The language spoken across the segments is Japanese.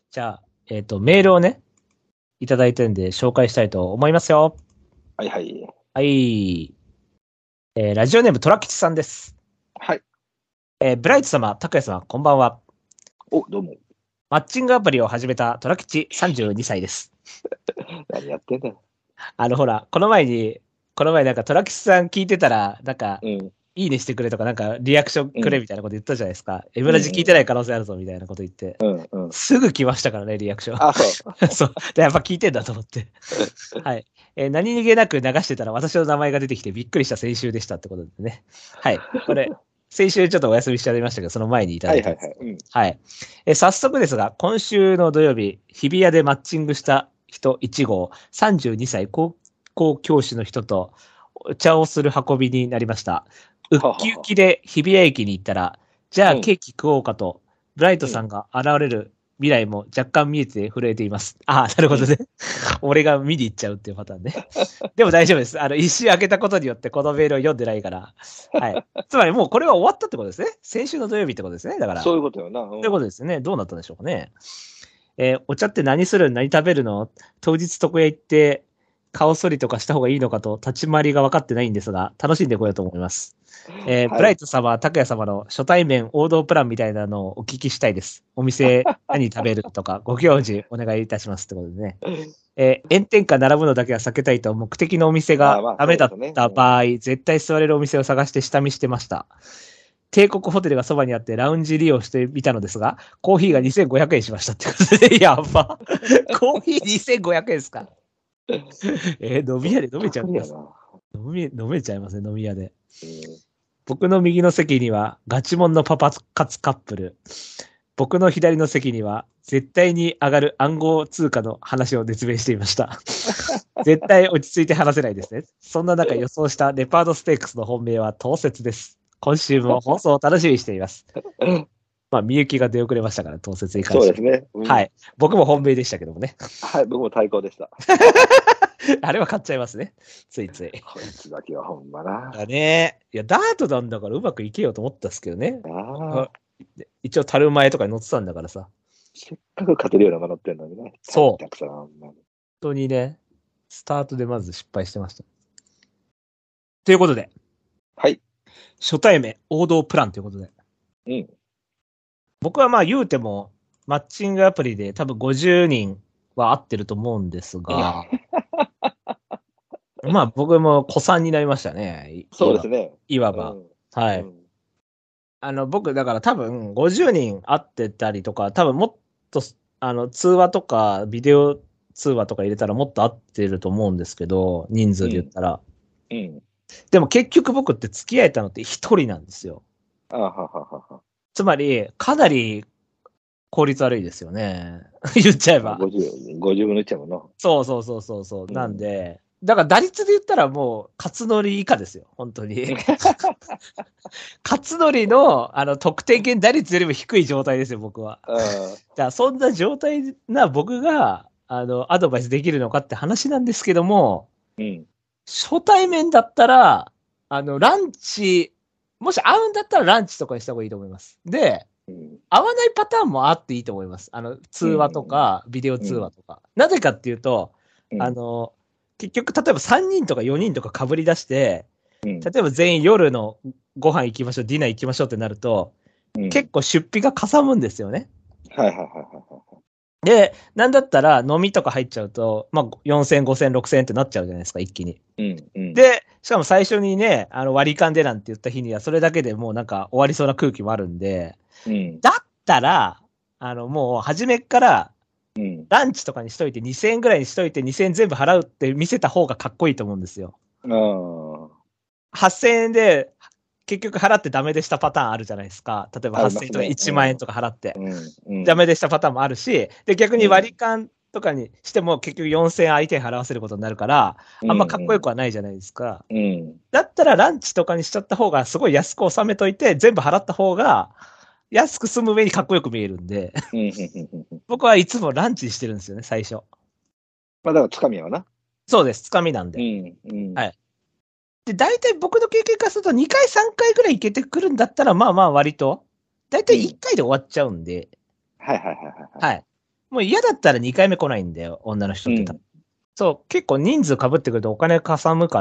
じゃあ、メールをね、いただいてるんで紹介したいと思いますよ。 はいはい。 はい。ラジオネームトラキチさんです。 はい。 ブライト様、タクヤ様、こんばんは。 お、どうも。 マッチングアプリを始めたトラキチ32歳です。 何やってんだよ。 ほら、この前なんかトラキチさん聞いてたら、なんか、 うん。 いいねしてくれとか、なんかリアクションくれうん。 みたいなこと言ったじゃないですか。エムうん。 ラジ聞いてない可能性あるぞみたいなこと言って。 うん。うん。 すぐ来ましたからね、リアクション。 あ、そそう。で、やっぱ聞いてんだと思って。はい。何気なく流してたら私の名前が出てきてびっくりした先週でしたってことでね。はい。これ、先週ちょっとお休みしちゃいましたけど、その前にいただいたんです。 はいはいはい。うん。 はい。早速ですが、今週の土曜日、日比谷でマッチングした人1号、32歳高校教師の人とお茶をする運びになりました。ウッキウキで日比谷駅に行ったら、じゃあケーキ食おうかと、ブライトさんが現れる未来も若干見えて震えています。ああ、なるほどね。俺が見に行っちゃうっていうパターンね。でも大丈夫です。一周開けたことによってこのメールを読んでないから。はい。つまりもうこれは終わったってことですね。先週の土曜日ってことですね。だから。 そういうことよな。 ということですね。どうなったんでしょうかね。お茶って何する何食べるの当日床屋行って顔剃りとかした方がいいのかと立ち回りが分かってないんですが、楽しんでこようと思います。ブライト様、拓也様の初対面王道プランみたいなのをお聞きしたいです。お店何食べるとかご教示お願いいたしますってことでね。炎天下並ぶのだけは避けたいと目的のお店がダメだった場合、絶対座れるお店を探して下見してました。帝国ホテルがそばにあってラウンジ利用してみたのですが、コーヒーが2500円しましたってことで、やば。コーヒー2500円ですか。飲み屋で飲めちゃうんです。飲めちゃいますね、飲み屋で。僕の右の席にはガチモンのパパ活カップル。僕の左の席には絶対に上がる暗号通貨の話を熱弁していました。絶対落ち着いて話せないですね。そんな中予想したレパードステークスの本命は当節です。今週も放送を楽しみにしています。まあ、みゆきが出遅れましたから、当節に関して。 そうですね。 はい。僕も本命でしたけどもね。 はい、僕も対抗でした。 あれは買っちゃいますね。ついつい。 こいつだけはほんまな。 だね。いや、ダートなんだからうまくいけようと思ったんですけどね。一応、樽前とかに乗ってたんだからさ。 せっかく勝てるようなものってんのにね。 そう。 たくさん。 本当にね、スタートでまず失敗してました。ということで。 はい。 初対面、王道プランということで。 うん。 僕はまあ言うても、マッチングアプリで多分50人は合ってると思うんですが、まあ僕も古参になりましたね。 そうですね。 いわば。はい。僕、だから多分50人会ってたりとか、多分もっと、通話とか、ビデオ通話とか入れたらもっと合ってると思うんですけど、人数で言ったら。でも結局僕って付き合えたのって一人なんですよ。つまり、かなり効率悪いですよね。言っちゃえば。 50分の1やもんな。 そう。なんで、だから打率で言ったらもう、勝則以下ですよ。本当に。勝則の、得点圏打率よりも低い状態ですよ、僕は。じゃあ、そんな状態な僕が、アドバイスできるのかって話なんですけども、初対面だったら、ランチ、もし会うんだったらランチとかにした方がいいと思います。で、会わないパターンもあっていいと思います。通話とか、ビデオ通話とか。なぜかっていうと、結局、例えば3人とか4人とか被り出して、例えば全員夜のご飯行きましょう、ディナー行きましょうってなると、結構出費がかさむんですよね。で、なんだったら飲みとか入っちゃうと、まあ、4000、5000、6000ってなっちゃうじゃないですか、一気に。で、しかも最初にね、割り勘でなんて言った日には、それだけでもうなんか終わりそうな空気もあるんで、だったら、もう初めっから、ランチとかにしといて2000円ぐらいにしといて2000円全部払うって見せた方がかっこいいと思うんですよ。8000円で結局払ってダメでしたパターンあるじゃないですか。例えば8000円とか1万円とか払って、ダメでしたパターンもあるし、で、逆に割り勘とかにしても結局4000円相手に払わせることになるから、あんまかっこよくはないじゃないですか。だったらランチとかにしちゃった方がすごい安く収めといて、全部払った方が、安く済む上にかっこよく見えるんで、僕はいつもランチにしてるんですよね、最初。 まあだからつかみはな。 そうです、つかみなんで。はい。で、大体僕の経験からすると2回3回ぐらいいけてくるんだったら、まあまあ割と、大体1回で終わっちゃうんで。はい。 もう嫌だったら2回目来ないんだよ、女の人って多分。そう、結構人数被ってくるとお金かさむから、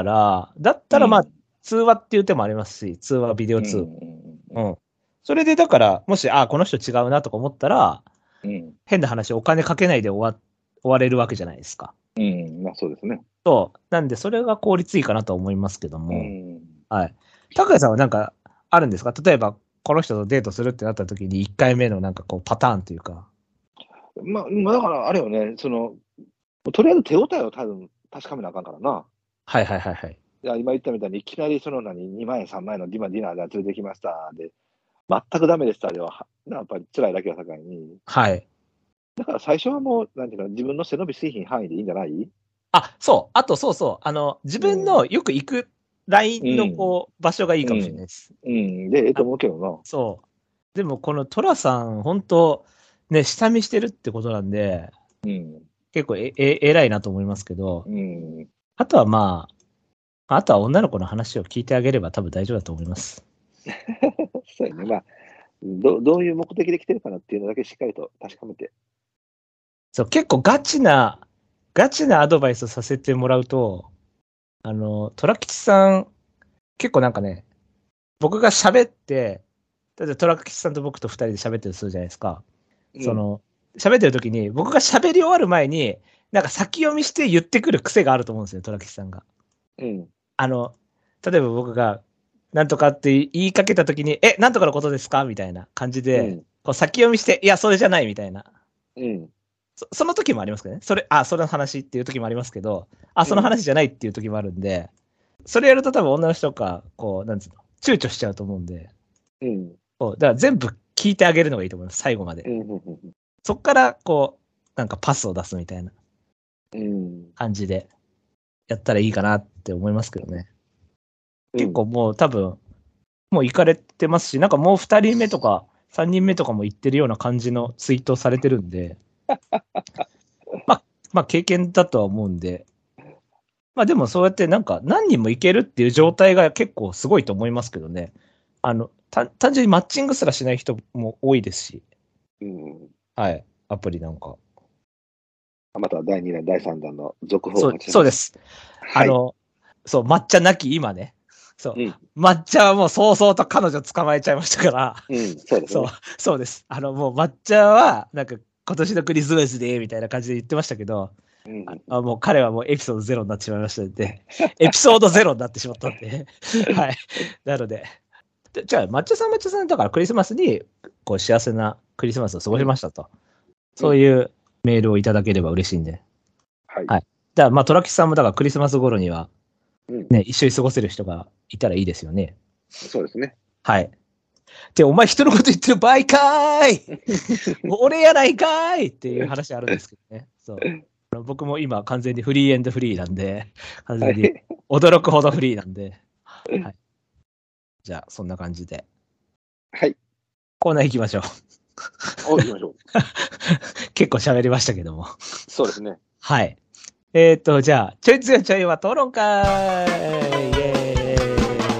だったらまあ、通話っていう手もありますし、通話、ビデオ通話。それでだから、もし、この人違うなとか思ったら、変な話、お金かけないで終われるわけじゃないですか。 まあそうですね。 そう。なんで、それが効率いいかなと思いますけども。はい。拓也さんはなんか、あるんですか？例えば、この人とデートするってなった時に、1回目のなんかこう、パターンというか。 まあだからあれよね、とりあえず手応えを多分確かめなあかんからな。 はいはいはいはい。 いや、今言ったみたいに、いきなり2万円、3万円のディナーで連れてきましたで、全くダメでしたでは、やっぱり辛いだけは境に。 はい。 だから最初はもう、なんていうの、自分の背伸び水品範囲でいいんじゃない？ そう。あと、そうそう。自分のよく行くラインのこう、場所がいいかもしれないです。 で、と思うけどな。 そう。でも、このトラさん、本当ね、下見してるってことなんで、結構偉いなと思いますけど、あとはまあ、あとは女の子の話を聞いてあげれば多分大丈夫だと思います。 そうやね。まあ、どういう目的で来てるかなっていうのだけしっかりと確かめて。 そう、結構ガチなアドバイスさせてもらうと、虎吉さん、結構なんかね、僕が喋って、だって虎吉さんと僕と二人で喋ってるとするじゃないですか。喋ってる時に、僕が喋り終わる前に、なんか先読みして言ってくる癖があると思うんですよ、虎吉さんが。例えば僕が、なんとかって言いかけた時に、なんとかのことですかみたいな感じで、こう先読みして、いや、それじゃないみたいな。その時もありますけどね。それの話っていう時もありますけど、その話じゃないっていう時もあるんで、それやると多分女の人が、こう、なんつうの、躊躇しちゃうと思うんで、だから全部聞いてあげるのがいいと思います、最後まで。そっから、こう、なんかパスを出すみたいな感じでやったらいいかなって思いますけどね。結構もう多分、もう行かれてますし、なんかもう2人目とか3人目とかも行ってるような感じのツイートされてるんで、まあ経験だとは思うんで、まあでもそうやってなんか何人も行けるっていう状態が結構すごいと思いますけどね。単純にマッチングすらしない人も多いですし。はい。アプリなんか。 また第2弾、第3弾の続報をそうです。はい、そう、抹茶なき今ね。そう。抹茶はもう早々と彼女捕まえちゃいましたから。 そうですね。 そうです。もう抹茶は、なんか今年のクリスマスで、みたいな感じで言ってましたけど、もう彼はもうエピソード0になってしまいましたので、エピソード0になってしまったんで、はい。なので、じゃあ、抹茶さんだからクリスマスに、こう幸せなクリスマスを過ごしましたと。そういうメールをいただければ嬉しいんで。はい。だからまあ、トラキさんもだからクリスマス頃には、ね、一緒に過ごせる人がいたらいいですよね。 そうですね。 はい。で、お前人のこと言ってる場合かーい俺やないかーいっていう話あるんですけどね。そう。僕も今完全にフリーエンドフリーなんで、完全に驚くほどフリーなんで。はい。じゃあ、そんな感じで。 はい。 コーナー行きましょう。 行きましょう。 結構喋りましたけども。 そうですね。 はい。じゃあ、ちょいつよちょいは討論会イェーイ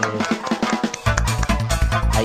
はい。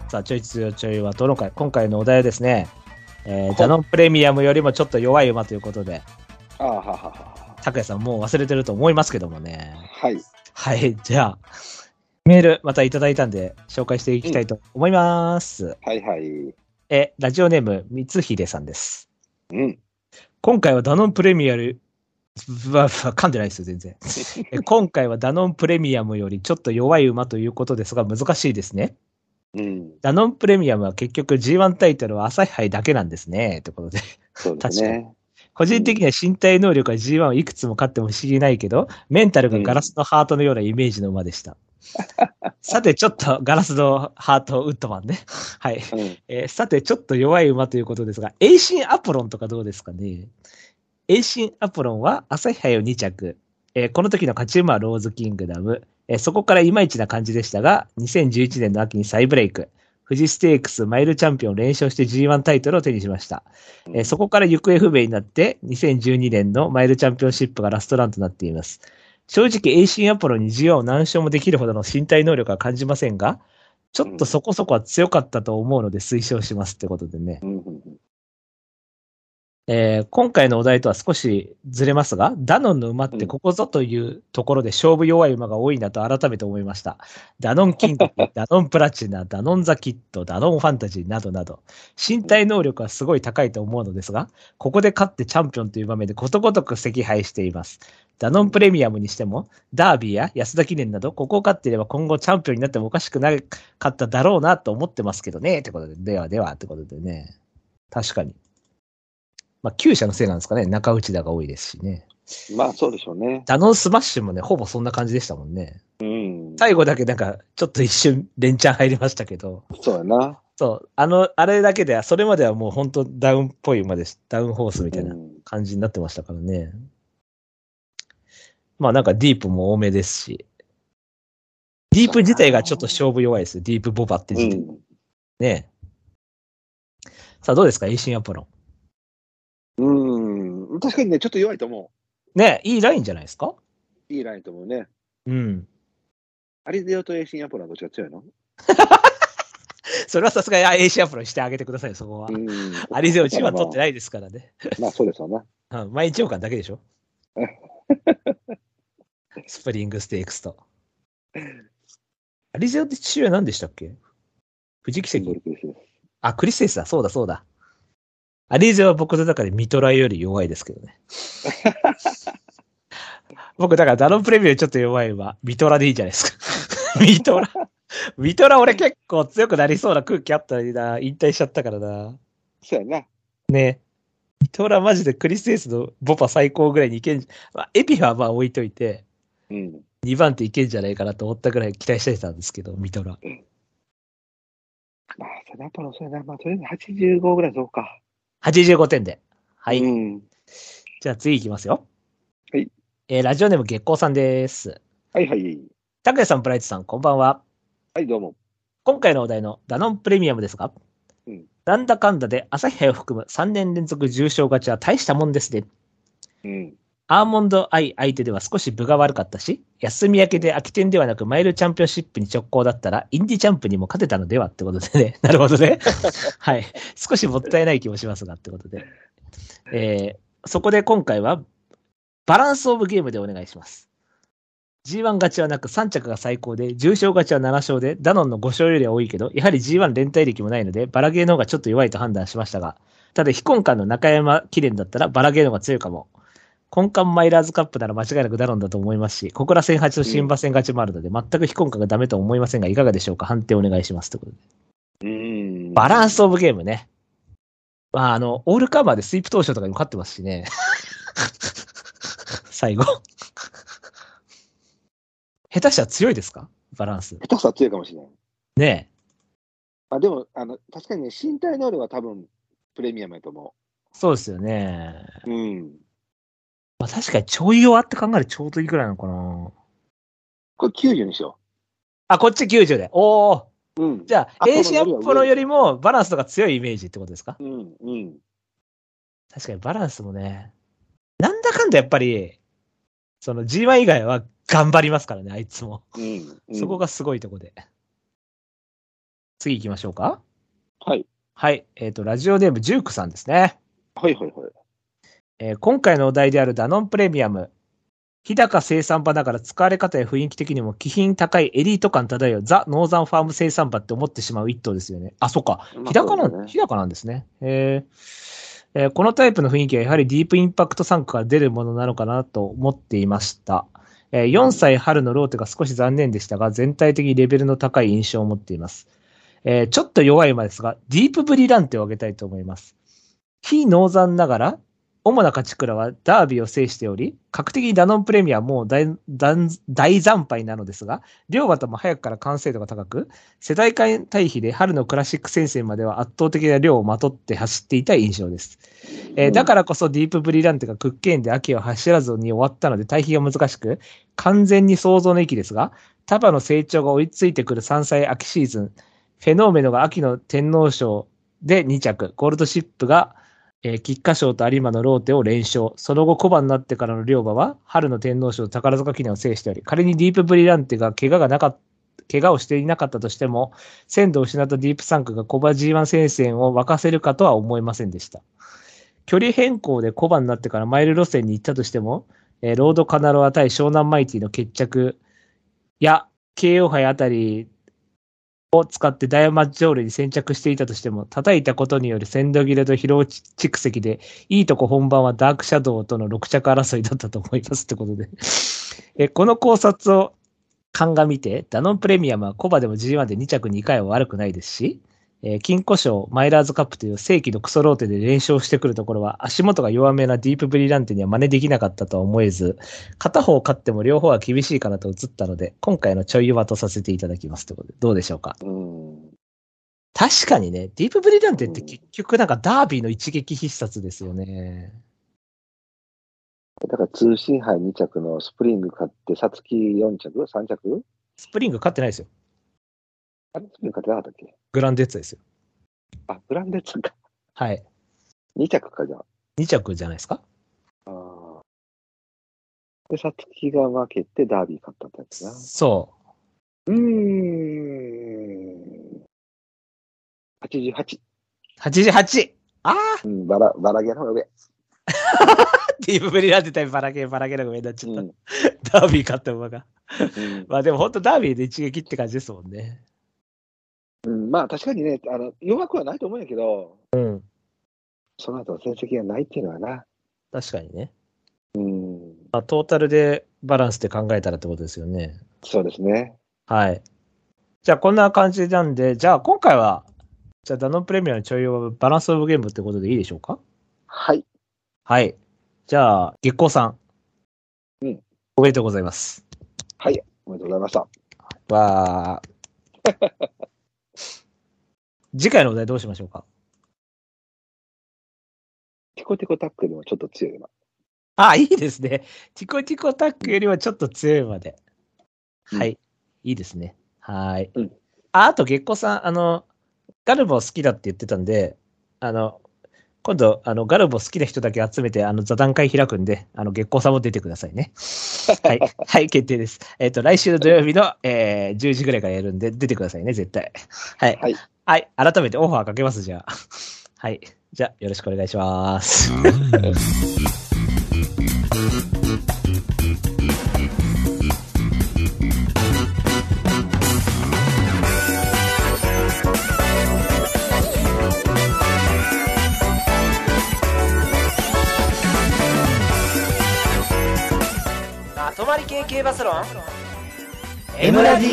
さあ、ちょいつよちょいは討論会。今回のお題はですね、ダノンプレミアムよりもちょっと弱い馬ということで。拓也さんもう忘れてると思いますけどもね。 はい。 はい。じゃあ、メールまたいただいたんで紹介していきたいと思います。 はいはい。 ラジオネーム、光秀さんです。今回はダノンプレミアム、噛んでないですよ、全然。今回はダノンプレミアムよりちょっと弱い馬ということですが難しいですね。ダノンプレミアムは結局 G1 タイトルは朝日杯だけなんですね。ということで。 そうですね。 個人的には身体能力は G1 をいくつも勝っても不思議ないけど、メンタルがガラスのハートのようなイメージの馬でした。さて、ちょっとガラスのハートウッドマンね。はい。さて、ちょっと弱い馬ということですが、エイシンアポロンとかどうですかね。エイシンアポロンは朝日杯を2着。この時の勝ち馬はローズキングダム。そこからいまいちな感じでしたが、2011年の秋に再ブレイク。富士ステークスマイルチャンピオンを連勝して G1 タイトルを手にしました。そこから行方不明になって、2012年のマイルチャンピオンシップがラストランとなっています。正直、エイシンアポロに G1 を何勝もできるほどの身体能力は感じませんが、 ちょっとそこそこは強かったと思うので推奨しますってことでね。今回のお題とは少しずれますが、ダノンの馬ってここぞというところで勝負弱い馬が多いなと改めて思いました。ダノンキング、ダノンプラチナ、ダノンザキッド、ダノンファンタジーなどなど、身体能力はすごい高いと思うのですが、ここで勝ってチャンピオンという場面でことごとく惜敗しています。ダノンプレミアムにしても、ダービーや安田記念など、ここを勝っていれば今後チャンピオンになってもおかしくなかっただろうなと思ってますけどね、ってことで、ではでは、ってことでね。確かに。まあ、厩舎のせいなんですかね。中内田が多いですしね。 まあ、そうでしょうね。 ダノンスマッシュもね、ほぼそんな感じでしたもんね。 うん。 最後だけなんか、ちょっと一瞬連チャン入りましたけど。 そうやな。 そう。あれだけでは、それまではもう本当ダウンっぽい馬でした。ダウンホースみたいな感じになってましたからね。まあなんかディープも多めですし。ディープ自体がちょっと勝負弱いですよ。ディープボバって自体。ねえ。さあどうですか、エイシンアポロン。 確かにね、ちょっと弱いと思う。ね、いいラインじゃないですか？ いいラインと思うね。 うん。 アリゼオとエイシンアポロはどっちが強いの？ それはさすがにエイシンアポロンしてあげてください、そこは。アリゼオ1は取ってないですからね。 まあそうですよね。 毎日王冠だけでしょスプリングステークスと。アリゼオって父親何でしたっけ？富士奇跡。あ、クリステスだ。そうだそうだ。アリゼオは僕の中でミトラより弱いですけどね。僕だからダノンプレミアちょっと弱いわ。ミトラでいいじゃないですか。ミトラ俺結構強くなりそうな空気あったのにな。引退しちゃったからな。 そうやな。 ね。ミトラマジでクリステスのボパ最高ぐらいにいけん。まあ、エピはまあ置いといて。2番手いけんじゃないかなと思ったぐらい期待してたんですけど、ミトラ。 まあ、それやっぱりそうやな。まあ、とりあえず85ぐらいそうか。 85点で。はい。じゃあ次いきますよ。 はい。 ラジオネーム月光さんです。 はいはい。 拓也さん、ブライトさん、こんばんは。 はい、どうも。 今回のお題のダノンプレミアムですが、なんだかんだで朝日杯を含む3年連続重賞勝ちは大したもんですね。アーモンドアイ相手では少し分が悪かったし、休み明けで空き店ではなくマイルチャンピオンシップに直行だったらインディチャンプにも勝てたのではってことでね。なるほどね。はい。少しもったいない気もしますがってことで。そこで今回はバランスオブゲームでお願いします。G1 勝ちはなく3着が最高で、重賞勝ちは7勝で、ダノンの5勝よりは多いけど、やはり G1 連帯力もないので、バラゲーの方がちょっと弱いと判断しましたが、ただ非根幹の中山記念だったらバラゲーの方が強いかも。根幹マイラーズカップなら間違いなくダノンだと思いますし、小倉戦8と新馬戦勝ちもあるので、全く非根幹がダメと思いませんが、いかがでしょうか？判定お願いします。ということで。バランスオブゲームね。まあ、オールカバーでスイープ投手とかにも勝ってますしね。最後。下手したら強いですか？バランス。 下手したら強いかもしれない。 ねえ。 まあでも、確かにね、身体能力は多分、プレミアムやと思う。そうですよね。まあ確かにちょい弱って考えるとちょうどいいくらいなのかな。 これ90にしよう。 あ、こっち90で。おー。じゃあ、エイシアンポロよりもバランスとか強いイメージってことですか？確かにバランスもね、なんだかんだやっぱり、その G1 以外は頑張りますからね、あいつも。そこがすごいとこで。次行きましょうか。 はい。 はい。ラジオネームジュークさんですね。 はいはいはい。 今回のお題であるダノンプレミアム。日高生産場だから使われ方や雰囲気的にも気品高いエリート感漂うザ・ノーザンファーム生産場って思ってしまう一頭ですよね。あ、そっか。日高なんですね。このタイプの雰囲気はやはりディープインパクト参加が出るものなのかなと思っていました。4歳春のローテが少し残念でしたが、全体的にレベルの高い印象を持っています。ちょっと弱い馬ですが、ディープブリランテを挙げたいと思います。非ノーザンながら、主な勝ち倉はダービーを制しており、確的にダノンプレミアはもう大惨敗なのですが、両馬とも早くから完成度が高く、世代間対比で春のクラシック戦線までは圧倒的な量をまとって走っていた印象です。だからこそディープブリランテがクッケーンで秋を走らずに終わったので対比が難しく、完全に想像の域ですが、タバの成長が追いついてくる3歳秋シーズン、フェノーメノが秋の天皇賞で2着、ゴールドシップが菊花賞と有馬のローテを連勝。その後小馬になってからの両馬は春の天皇賞宝塚記念を制しており、仮にディープブリランテが怪我がなかっ怪我をしていなかったとしても、鮮度を失ったディープサンクがコバ G1 戦線を沸かせるかとは思いませんでした。距離変更でコバになってからマイル路線に行ったとしても、ロードカナロア対湘南マイティの決着や KO 杯あたりを使ってダイヤマッチョールに先着していたとしても、叩いたことによる鮮度切れと疲労蓄積で、いいとこ本番はダークシャドウとの6着争いだったと思いますってことで。この考察を鑑みて、ダノンプレミアムはコバでも G1 で2着2回は悪くないですし、金庫賞、マイラーズカップという正規のクソローテで連勝してくるところは、足元が弱めなディープブリランテには真似できなかったとは思えず、片方勝っても両方は厳しいかなと映ったので、今回のちょい弱とさせていただきますということで、どうでしょうか。確かにね、ディープブリランテって結局なんかダービーの一撃必殺ですよね。 だから通信杯2着のスプリング買って、サツキ4着 ?3 着スプリング勝ってないですよ。 あれスプリング買ってなかったっけ？ グランデッツァですよ。 あ、グランデッツか。 はい。 2着かじゃあ。 2着じゃないですか？ で、サツキが負けてダービー勝ったってやつな。 そう。 88。 88! ああ、 バラゲの方が上。 ディープブリランテ対バラゲの方が上になっちゃった。ダービー勝った馬が。まあでも本当ダービーで一撃って感じですもんね。 まあ確かにね、弱くはないと思うんやけど、その後の成績がないっていうのはな。 確かにね。まあ、トータルでバランスで考えたらってことですよね。 そうですね。 はい。じゃあこんな感じなんで、じゃあ今回は、じゃあダノンプレミアのちょい弱バランスオブゲームってことでいいでしょうか？ はい。 はい。じゃあ、月光さん。おめでとうございます。 はい。おめでとうございました。 わー。次回のお題どうしましょうか？ ティコティコタックよりもちょっと強い馬。 あ、いいですね。ティコティコタックよりはちょっと強い馬で。はい。いいですね。はい。あと、月光さん、ガルボ好きだって言ってたんで、今度、ガルボ好きな人だけ集めて、座談会開くんで、月光さんも出てくださいね。はい。はい、決定です。来週の土曜日の、10時ぐらいからやるんで、出てくださいね、絶対。はい。はい。改めてオファーかけます、じゃあ。はい。じゃあ、よろしくお願いします。まとまり系系バスロン M ラジ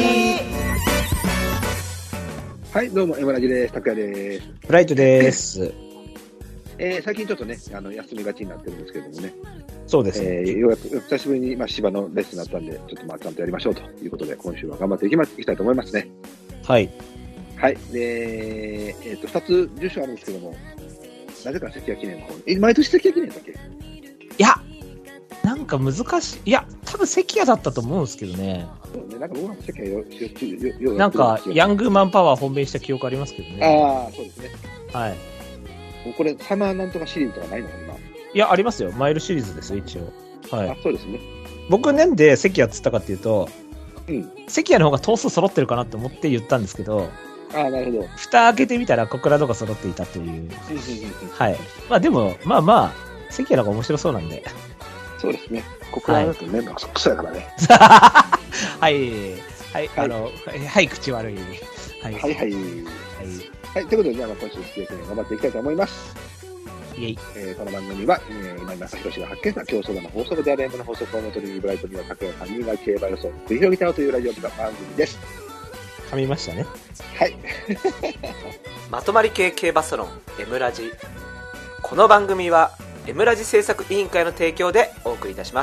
はい、どうも、Mラジです。拓也です。 フライトです。 最近ちょっとね、休みがちになってるんですけどもね。 そうですね。 ようやく、久しぶりに、芝のレッスンになったんで、ちょっとちゃんとやりましょうということで、今週は頑張っていきたいと思いますね。 はい。 はい。で、2つ受賞あるんですけども、なぜか関谷記念の方に。毎年関谷記念だっけ？ いや、なんか難しい。いや、多分関谷だったと思うんですけどね。 そうね、なんか僕も関谷なんか、ヤングマンパワー本命した記憶ありますけどね。 ああ、そうですね。 はい。 もうこれ、サマーなんとかシリーズとかないの今。 いや、ありますよ。マイルシリーズですよ、一応。はい。 あ、そうですね。 僕、なんで関谷っつったかっていうと、関谷の方が頭数揃ってるかなと思って言ったんですけど、 ああ、なるほど。 蓋開けてみたら小倉のが揃っていたという。はい。まあでも、まあまあ、関谷の方が面白そうなんで。 そうですね。小倉だとメンバーがそっくさやからね。 はい。はい。はい、口悪い。 はい。はい。はい。ということで、じゃあ、今週、すき焼き頑張っていきたいと思います。 イェイ。 この番組は、今井正宏が発見した競走馬の法則である M の法則をもとに、ブライトには拓也3人が競馬予想を繰り広げたよというラジオ番組です。 噛みましたね。 はい。 まとまり系系バスロン M ラジ。この番組は M ラジ制作委員会の提供でお送りいたします。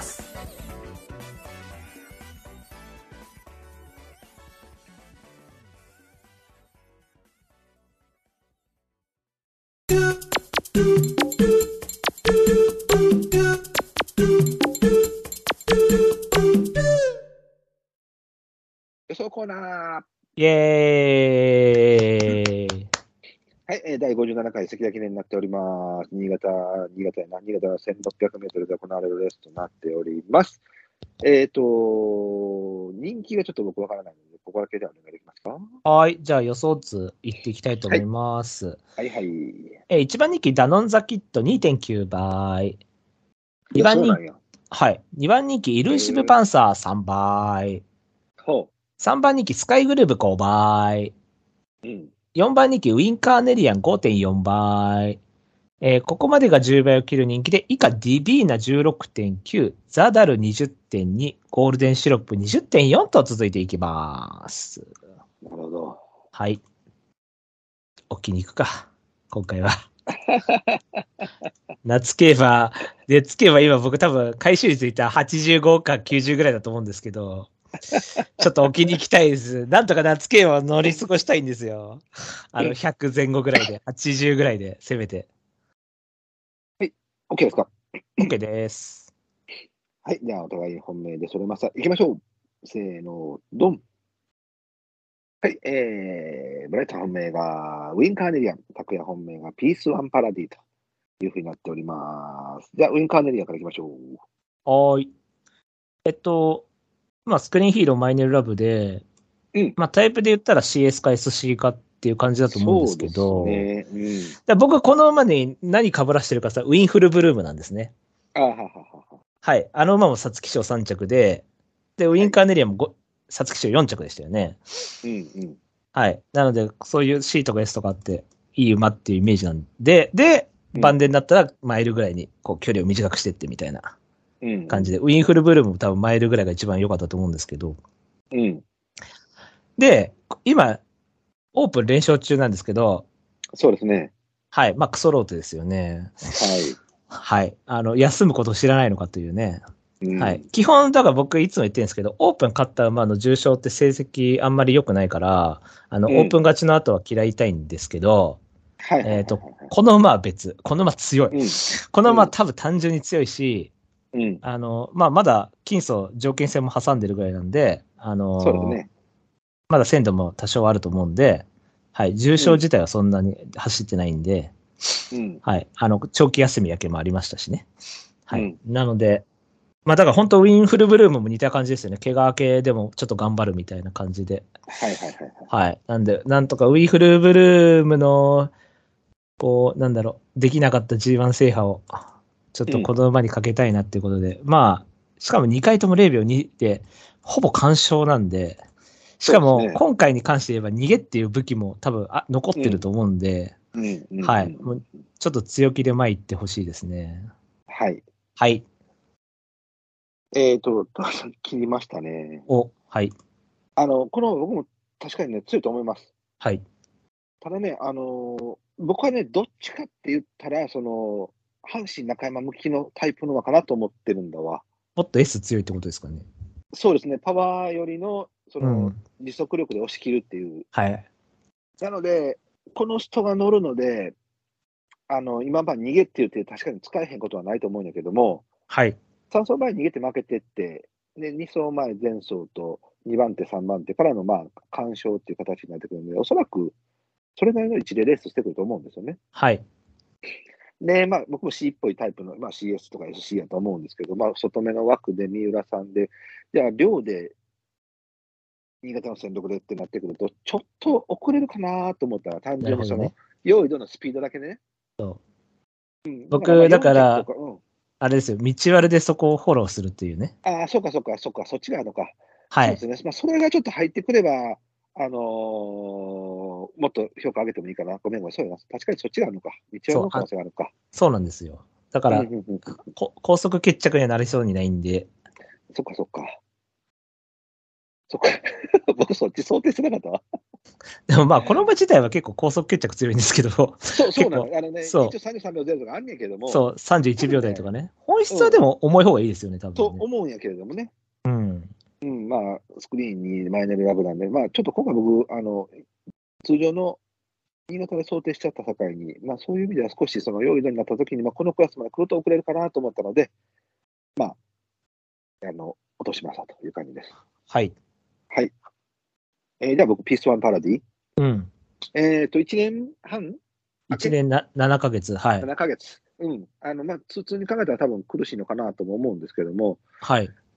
予想コーナー。 イエーイ。 はい、第57回関田記念になっております。新潟の1600メートルで行われるレースとなっております。人気がちょっと僕わからないので、 ここだけでお願いできますか？ はい。じゃあ予想図いっていきたいと思います。 はいはい。 1番人気ダノンザキット 2.9 倍。2番人気、 そうなんや。 はい。2番人気イルンシブパンサー3倍。 ほ 3番人気スカイグルーブ5倍。 う。うん。 4番人気ウィンカーネリアン 5.4 倍。ここまでが10倍を切る人気で、以下ディビーナ 16.9、ザダル 20.2、ゴールデンシロップ 20.4 と続いていきます。 なるほど。 はい。置きに行くか、今回は。夏競馬、夏競馬今僕多分回収率いったら85か90ぐらいだと思うんですけど、ちょっと置きに行きたいです。なんとか夏競馬を乗り過ごしたいんですよ。100前後ぐらいで、80ぐらいで攻めて。 OK ですか？ OK です。 はい。じゃあ、お互い本命でそれました。行きましょう。せーの、ドン。はい。ブライト本命がウィンカーネリアン、拓也本命がピースワンパラディというふうになっております。じゃあ、ウィンカーネリアンから行きましょう。 はーい。まあ、スクリーンヒーローマイネルラブで、 うん。 まあ、タイプで言ったら CS か SC かっていう感じだと思うんですけど、 そうですね。 だ僕この馬に何被らしてるかさ、ウィンフルブルームなんですね。 うん。ははは。 はい。あの馬も皐月賞3着で、ウィンカーネリアも皐月賞4着でしたよね。 うんうん。 はい。なので、そういう C とか S とかあって、いい馬っていうイメージなんで、晩年になったらマイルぐらいにこう距離を短くしてってみたいな感じで、ウィンフルブルームも多分マイルぐらいが一番良かったと思うんですけど、 うん。 で、今、オープン連勝中なんですけど、 そうですね。 はい。まあ、クソローテですよね。 はい。 はい。休むことを知らないのかというね。 うん、 はい。基本、だから僕いつも言ってるんですけど、オープン勝った馬の重賞って成績あんまり良くないから、オープン勝ちの後は嫌いたいんですけど、この馬は別。この馬強い。この馬は多分単純に強いし、まあ、まだ、金層条件戦も挟んでるぐらいなんで、 そうですね。 まだ鮮度も多少あると思うんで、はい。重賞自体はそんなに走ってないんで、はい。長期休み明けもありましたしね。はい。なので、まあだから本当ウィンフルブルームも似た感じですよね。怪我明けでもちょっと頑張るみたいな感じで。はい。なんで、なんとかウィンフルブルームの、こう、なんだろう、できなかった G1 制覇を、ちょっとこの馬にかけたいなっていうことで、まあ、しかも2回とも0秒2で、ほぼ完勝なんで、しかも今回に関して言えば逃げっていう武器も多分残ってると思うんで、はい。もうちょっと強気で前行ってほしいですね。 はい。 はい。 切りましたね。 はい。 この僕も確かにね、強いと思います。 はい。 ただね、僕はね、どっちかって言ったら、阪神中山向きのタイプの馬かなと思ってるんだわ。 もっと S 強いってことですかね。 そうですね、パワーよりの、持続力で押し切るっていう。 はい。 なので、この人が乗るので、今ま逃げって言って確かに使えへんことはないと思うんだけども、 はい。 3走前に逃げて負けてって、で、2走前前走と2番手、3番手からの、完勝っていう形になってくるので、おそらく、それなりの位置でレースしてくると思うんですよね。 はい。 で、僕も C っぽいタイプの、CS とか SC やと思うんですけど、外目の枠で三浦さんで、じゃあ、寮で、新潟の戦力でってなってくると、ちょっと遅れるかなと思ったら、単純に用意どのスピードだけでね。 僕、だから、あれですよ、道悪でそこをフォローするっていうね。 そうか、そっちがあるのか。 はい。 そうですね。それがちょっと入ってくれば、もっと評価上げてもいいかな。ごめん、そうやな。確かにそっちがあるのか。道悪の可能性があるのか。 そうなんですよ。だから、高速決着にはなりそうにないんで。 そっか。僕そっち想定してなかったわ。 でもこの馬自体は結構高速決着強いんですけど。 そうなの。一応33秒0とかあんねんけども。 そう、31秒台とかね。本質はでも重い方がいいですよね、多分。 と思うんやけれどもね。 うん。 スクリーンにマイネルラブなんで、ちょっと今回僕、通常の新潟で想定しちゃった境に、そういう意味では少し用意度になった時に、このクラスまで来ると遅れるかなと思ったので、落としましたという感じです。 はい。 はい。じゃあ僕、ピースワンパラディ。1年半 ?1 年7ヶ月。はい。 7ヶ月。普通に考えたら多分苦しいのかなとも思うんですけども。 はい。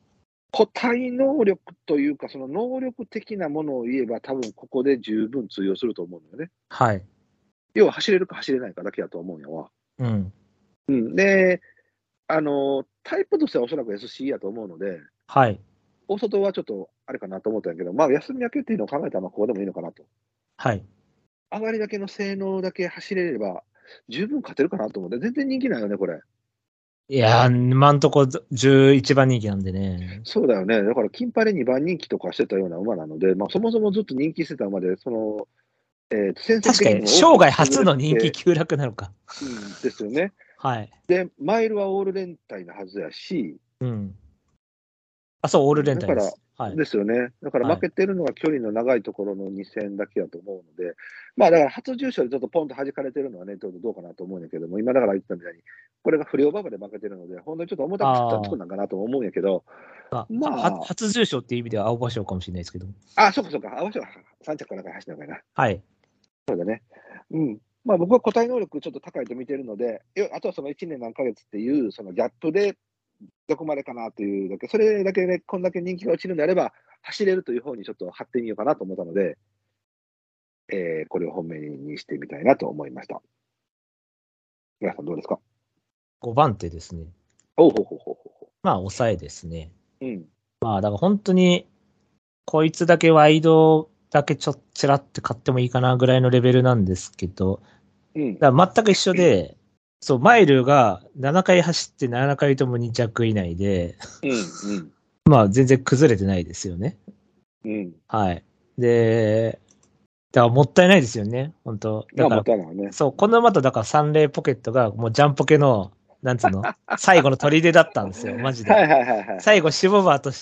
個体能力というか、その能力的なものを言えば、多分ここで十分通用すると思うんだよね。 はい。 要は走れるか走れないかだけだと思うんやわ。 うん。 で、タイプとしてはおそらく SC やと思うので、 はい。 大外はちょっとあれかなと思ったんやけど、まあ、休み明けっていうのを考えたら、ここでもいいのかなと。 はい。 上がりだけの性能だけ走れれば、十分勝てるかなと思って、全然人気ないよね、これ。 いやー、今んとこ11番人気なんでね。 そうだよね。だから、金パレ2番人気とかしてたような馬なので、まあ、そもそもずっと人気してた馬で、戦績確かに、 的にも生涯初の人気急落なのか。 ですよね。 はい。 で、マイルはオール連帯なはずやし、 うん。あ、そう、オール連帯です。 だからはい。 ですよね。だからはい負けてるのは距離の長いところの2戦だけだと思うので、まあだから初重賞でちょっとポンと弾かれてるのはね、ちょっとどうかなと思うんやけども、今だから言ったみたいに、これが不良馬場で負けてるので、本当にちょっと重たくしたとこなんかなと思うんやけど、まあ、 初重賞っていう意味では青葉賞かもしれないですけど。 そうかそうか、合わせは3着から走ったのかな。 はい。 そうだね。まあ僕は個体能力ちょっと高いと見てるので、あとはその1年何ヶ月っていうそのギャップでどこまでかなというだけ、それだけで、こんだけ人気が落ちるんであれば、走れるという方にちょっと張ってみようかなと思ったので、これを本命にしてみたいなと思いました。皆さんどうですか 5番手ですね。 ほうほうほうほうほまあ、抑えですね。 う。 まあ、だから本当に、こいつだけワイドだけちらって買ってもいいかなぐらいのレベルなんですけど、だから全く一緒で、そう、マイルが7回走って7回とも2着以内で、まあ全然崩れてないですよね。はい。で、だからもったいないですよね、本当だから、そう、この馬とだからサンレイポケットがもうジャンポケの、なんつうの最後の砦だったんですよ、マジで。最後、シボバーとして、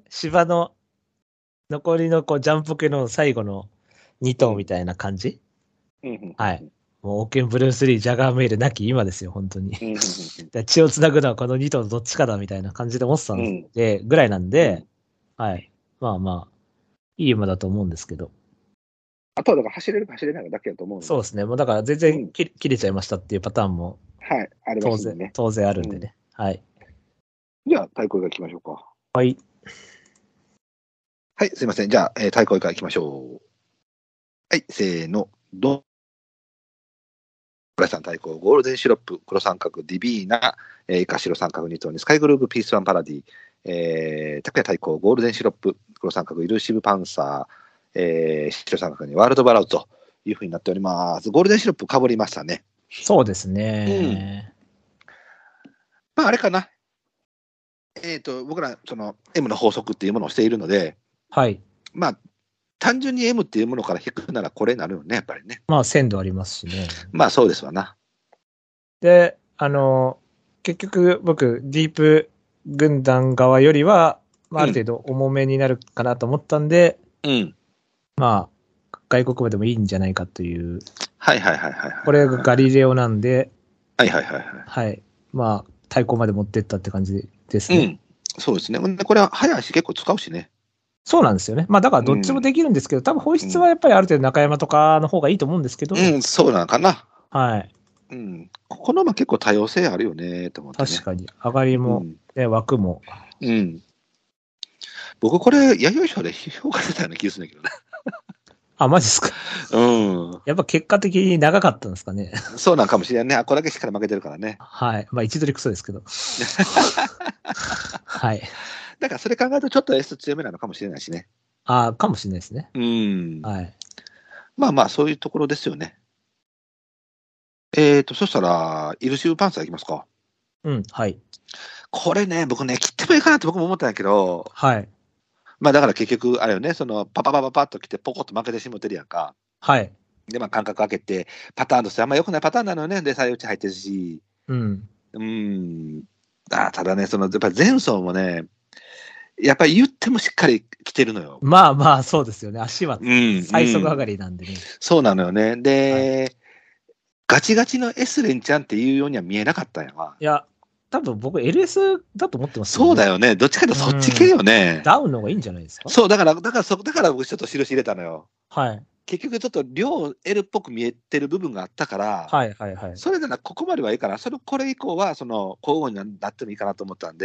芝の残りのこうジャンポケの最後の2頭みたいな感じ、はい。もうオーケンブルースリー、ジャガーメイルなき今ですよ、本当に。血をつなぐのはこの2頭のどっちかだみたいな感じで思ってたんで、ぐらいなんで、はい。まあまあ、いい馬だと思うんですけど。 あとはだから走れるか走れないだけだと思うので。 そうですね。もうだから全然切れちゃいましたっていうパターンも、 はい、ありますね。 当然あるんでね。はい。 じゃあ、対抗以下行きましょうか。 はい。 はい、すいません。じゃあ、対抗以下行きましょう。はい、せーの、ドン。ブラさん対抗、ゴールデンシロップ、黒三角、ディビーナ、イカ白三角2頭にスカイグループ、ピースワンパラディ、拓也対抗、ゴールデンシロップ、黒三角、イルシブパンサー、白三角にワールドバラウズというふうになっております。ゴールデンシロップかぶりましたね。 そうですね。 まあ、あれかな。僕ら、その M の法則っていうものをしているので、 はい。 まあ、単純に M っていうものから引くならこれになるよね、やっぱりね。 まあ、鮮度ありますしね。 まあ、そうですわな。 で、結局僕、ディープ軍団側よりは、まあ、ある程度重めになるかなと思ったんで、まあ、外国語でもいいんじゃないかという。これがガリレオなんで、はい。まあ、対抗まで持ってったって感じですね。 そうですね。これは速いし結構使うしね。そうなんですよね。まあだからどっちもできるんですけど、多分本質はやっぱりある程度中山とかの方がいいと思うんですけど。 そうなのかな。 はい。 この馬結構多様性あるよね、と思ってね。 確かに。上がりも、枠も。 僕これ、弥生賞で評価してたような気がするんだけどね。 あ、マジっすか。やっぱ結果的に長かったんですかね。 そうなんかもしれないね。これだけしっかり負けてるからね。 はい。まあ位置取りクソですけど。はい。 だからそれ考えるとちょっと S 強めなのかもしれないしね。 かもしれないですね。はい。 まあまあ、そういうところですよね。そしたら、イルシブパンサーいきますか。 はい。 これね、僕ね、切ってもいいかなって僕も思ったんだけど、 はい。 まあだから結局、あれよね、そのパパパパパッと来て、ポコッと負けてしもてるやんか。 はい。 で、まあ間隔空けて、パターンとしてあんま良くないパターンなのよね。で、最内入ってるし。ただね、やっぱり前走もね、やっぱり言ってもしっかり来てるのよ。 まあまあ、そうですよね。足は最速上がりなんでね。 そうなのよね。で、ガチガチの S レンちゃんっていうようには見えなかったんやわ。 いや、多分僕 LS だと思ってますよね。そうだよね。どっちかというとそっち系よね。 ダウンの方がいいんじゃないですか。 そう、だから僕ちょっと印入れたのよ。 はい。 結局ちょっと両 L っぽく見えてる部分があったから、それならここまではいいから、これ以降は交互になってもいいかなと思ったんで、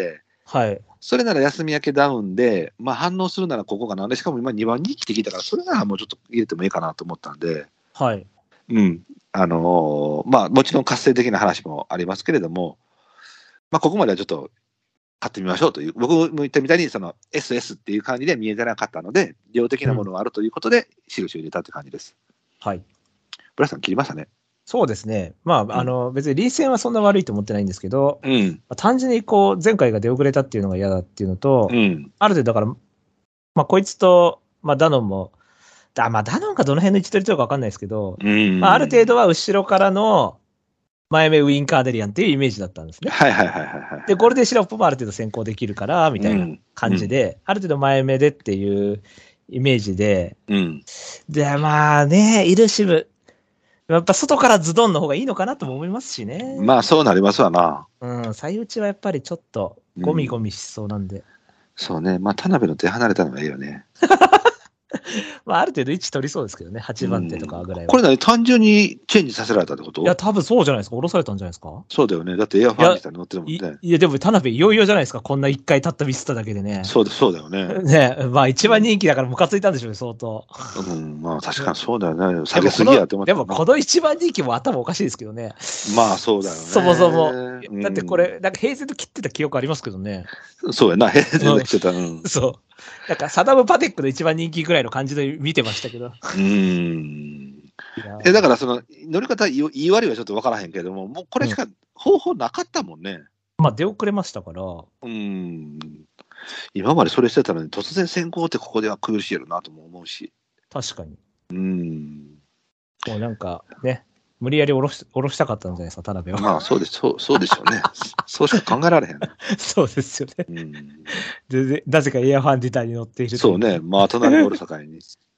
はい。 それなら休み明けダウンで、まあ反応するならここかな。で、しかも今2番人気って聞いたから、それならもうちょっと入れてもいいかなと思ったんで、 はい。 うん。まあもちろん活性的な話もありますけれども、まあここまではちょっと買ってみましょうという、僕も言ったみたいにその SS っていう感じで見えてなかったので、量的なものがあるということで、印を入れたって感じです。 はい。 ブラスさん切りましたね。 そうですね。まあ、別に臨戦はそんな悪いと思ってないんですけど、 うん。 単純にこう、前回が出遅れたっていうのが嫌だっていうのと、 うん。 ある程度だから、まあ、こいつと、まあ、ダノンも、まあ、ダノンがどの辺の位置取りとかわかんないですけど、まあ、ある程度は後ろからの前目ウィンカーデリアンっていうイメージだったんですね。 はいはいはいはい。 で、ゴールデンシロップもある程度先行できるから、みたいな感じで、ある程度前目でっていうイメージで、で、まあね、イルシブ、やっぱ外からズドンの方がいいのかなとも思いますしね。 まあそうなりますわな。 うん、最打ちはやっぱりちょっとゴミゴミしそうなんで。 そうね。まあ田辺の手離れたのがいいよね。 まあある程度位置取りそうですけどね、8番手とかぐらいは。 これ何単純にチェンジさせられたってこと？ いや、多分そうじゃないですか。降ろされたんじゃないですか。 そうだよね。だってエアファンみたいに乗ってるもんね。 いや、でも田辺いよいよじゃないですか。こんな1回たったミスっただけでね。 そうだよね。 ね、まあ一番人気だからムカついたんでしょうね、相当。 まあ確かにそうだよね。下げすぎやって思って。 でもこの一番人気も頭おかしいですけどね。 まあそうだよね。 そもそも。だってこれ、なんか平然と切ってた記憶ありますけどね。 そうやな、平然と切ってた。 そう。なんかサダム・パテックの一番人気ぐらいの感じで見てましたけど。 だからその乗り方言い悪いはちょっと分からへんけども、もうこれしか方法なかったもんね。 まあ出遅れましたから。 今までそれしてたのに突然先行ってここでは苦しいやろなとも思うし。 確かに。もうなんかね、無理やり下ろしたかったんじゃないですか、田辺は。 まあそうでしょうね。そうしか考えられへん。 そうですよね。で、なぜかエアファンディターに乗っている。 そうね。まあ隣におる境に。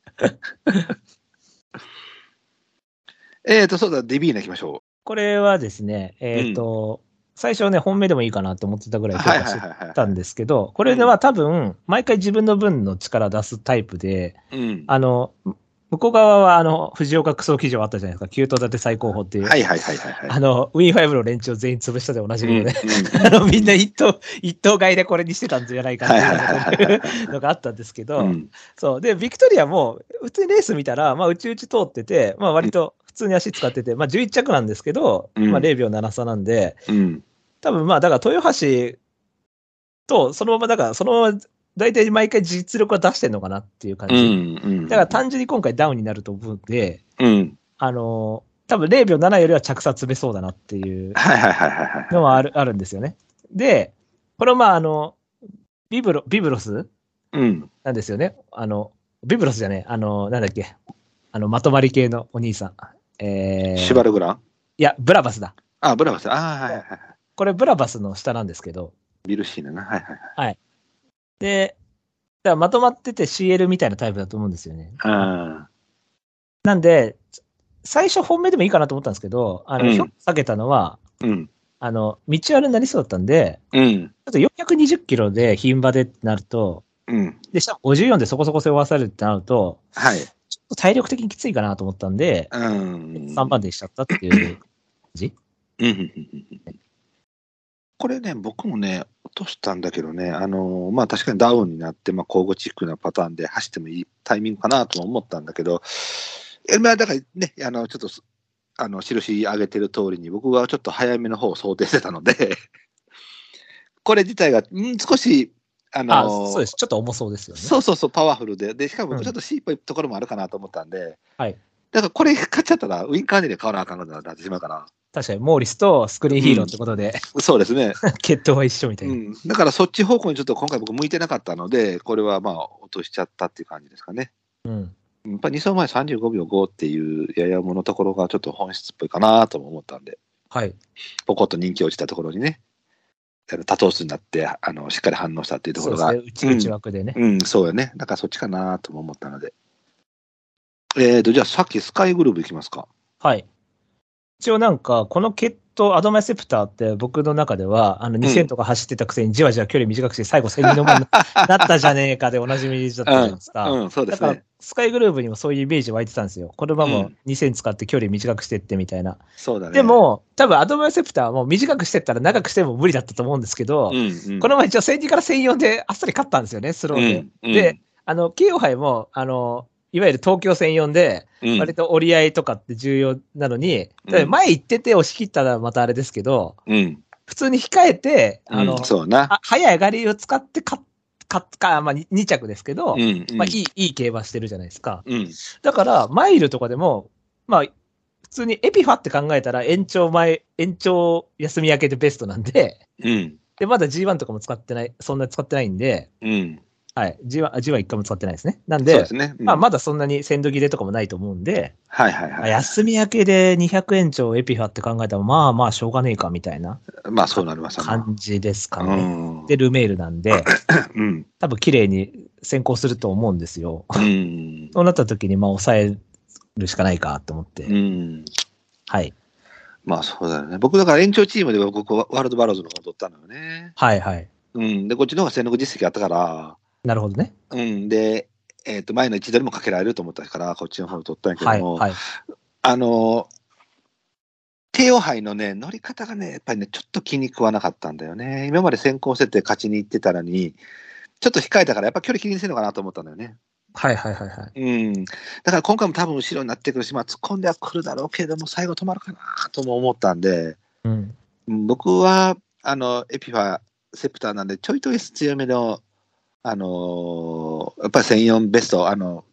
そうだ、デビーナ行きましょう。 これはですね、最初ね、本命でもいいかなって思ってたぐらい評価してたんですけど、これでは多分、毎回自分の分の力出すタイプで、向こう側は、藤岡クソ記事あったじゃないですか。9頭立て最高峰っていう。ウィン5の連中を全員潰したでおなじみのね。みんな一頭買いでこれにしてたんじゃないかっていうのがあったんですけど、そう。で、ビクトリアも、普通にレース見たら、まあ、内々通ってて、まあ、割と普通に足使ってて、まあ、11着なんですけど、まあ、0秒7差なんで、多分まあ、だから豊橋と、そのまま、大体毎回実力は出してんのかなっていう感じ。だから単純に今回ダウンになると思うんで、多分0秒7よりは着差詰めそうだなっていうのはあるんですよね。で、これはまあビブロスなんですよね。ビブロスじゃねえ、なんだっけ。まとまり系のお兄さん。 シュバルグラン？ いや、ブラバスだ。 ブラバス。はい。 これブラバスの下なんですけど。 ビルシーナな。 はい。で、だからまとまってて CL みたいなタイプだと思うんですよね。なんで、最初本命でもいいかなと思ったんですけど、評価下げたのは、道悪になりそうだったんで、ちょっと420キロで牝馬でってなると、で、しかも54でそこそこ背負わされるってなると、ちょっと体力的にきついかなと思ったんで、3番手にしちゃったっていう感じ。 これね、僕もね、落としたんだけどね、まあ確かにダウンになって、まあ交互チックなパターンで走ってもいいタイミングかなとも思ったんだけど、まあだからね、ちょっと、印上げてる通りに、僕はちょっと早めの方を想定してたので、これ自体が、少し、 そうです。ちょっと重そうですよね。 そう、パワフルで、しかもちょっと C っぽいところもあるかなと思ったんで、だからこれ買っちゃったら、ウィンカーネで買わなあかんことになってしまうから。 確かに、モーリスとスクリーンヒーローってことで、 そうですね。 決闘は一緒みたいな。 だからそっち方向にちょっと今回僕向いてなかったので、これはまあ落としちゃったっていう感じですかね。やっぱ2走前35秒5っていうややものところがちょっと本質っぽいかなとも思ったんで、ポコッと人気落ちたところにね、多頭数になってしっかり反応したっていうところが。そうですね、内枠でね。 そうよね。だからそっちかなとも思ったので。じゃあさっきスカイグルーブいきますか。 一応なんか、この決とアドマイセプターって僕の中では、2000とか走ってたくせにじわじわ距離短くして最後1000の前になったじゃねえかでおなじみだったじゃないですか。 そうですね。 だから、スカイグルーヴにもそういうイメージ湧いてたんですよ。このまま2000使って距離短くしてってみたいな。 そうだね。 でも、多分アドマイセプターはもう短くしてったら長くしても無理だったと思うんですけど、この前一応1002から1004であっさり勝ったんですよね、スローで。で、京王杯も、いわゆる東京1004で、割と折り合いとかって重要なのに、前行ってて押し切ったらまたあれですけど、普通に控えて、 そうな。 早い上がりを使ってまあ、2着ですけど、まあ、いい競馬してるじゃないですか。だから、マイルとかでも、まあ、普通にエピファって考えたら延長休み明けでベストなんで、で、まだ G1 とかもそんな使ってないんで、はい。G1 1回も使ってないですね。なんで、 そうですね。 まあ、まだそんなに鮮度切れとかもないと思うんで、 はいはいはい。 休み明けで200延長エピファって考えたら、まあまあしょうがねえかみたいな。 まあそうなります感じですかね。で、ルメールなんで、多分綺麗に先行すると思うんですよ。そうなった時に、まあ抑えるしかないかと思って。はい。 まあそうだよね。僕だから延長チームで僕ワールドバローズの方を取ったのよね。 はいはい。 で、こっちの方が戦力実績あったから、 なるほどね。 で、前の一度にもかけられると思ったから、こっちの方を取ったんやけども、 はい。 帝王杯のね、乗り方がね、やっぱりね、ちょっと気に食わなかったんだよね。今まで先行してて勝ちに行ってたのに、ちょっと控えたから、やっぱ距離気にしてるのかなと思ったんだよね。 はい。 だから今回も多分後ろになってくるし、まあ突っ込んではくるだろうけども、最後止まるかなとも思ったんで、僕は、エピファ、セプターなんで、ちょいと強めの、やっぱり1004ベスト、